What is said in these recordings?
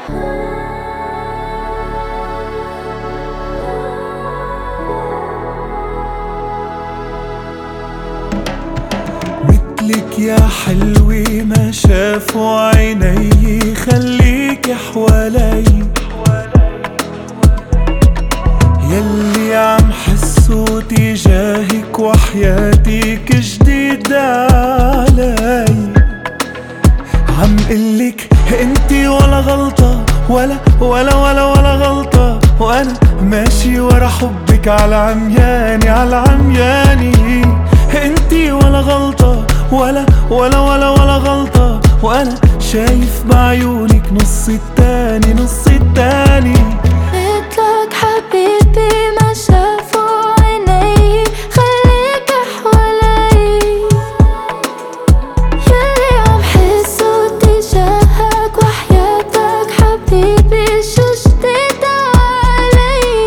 مثلك يا حلوة ما شافوا عيني، خليكي حوالي يلي عم حسه تجاهك وحياتك جديدة علي. عم قلك انتي ولا غلطة، ولا غلطة، وانا ماشي ورا حبك على عمياني على عمياني. انتي ولا غلطة، ولا غلطة، وانا شايف بعيونك نص التاني نص التاني. مثلك حبيبي ما شافوا عيني، خليك حوالي يلي عم حسه تجاهك وحياتك حبيبي شو جديد علي.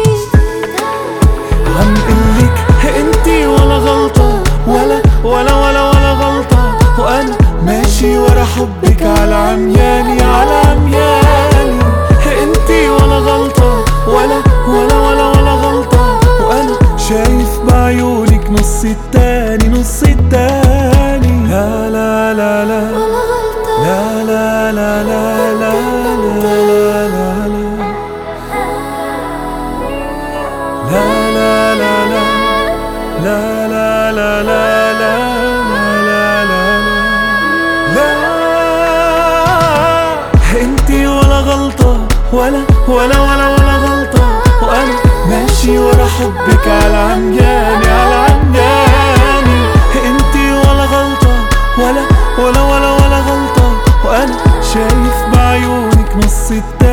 عم قلك انتي ولا غلطة، ولا غلطة، وانا ماشي ورا حبك على عمياني على عمياني. انتي ولا غلطة، ولا غلطة، وانا شايف بعيونك نص التاني نص التاني. لا لا لا لا لا لا لا لا لا لا لا لا لا لا لا لا لا. انتي ولا غلطة، ولا غلطة، وانا ماشي ورا حبك على عمياني على عمياني. انتي ولا غلطة، ولا غلطة، وانا شايف بعيونك نص التاني.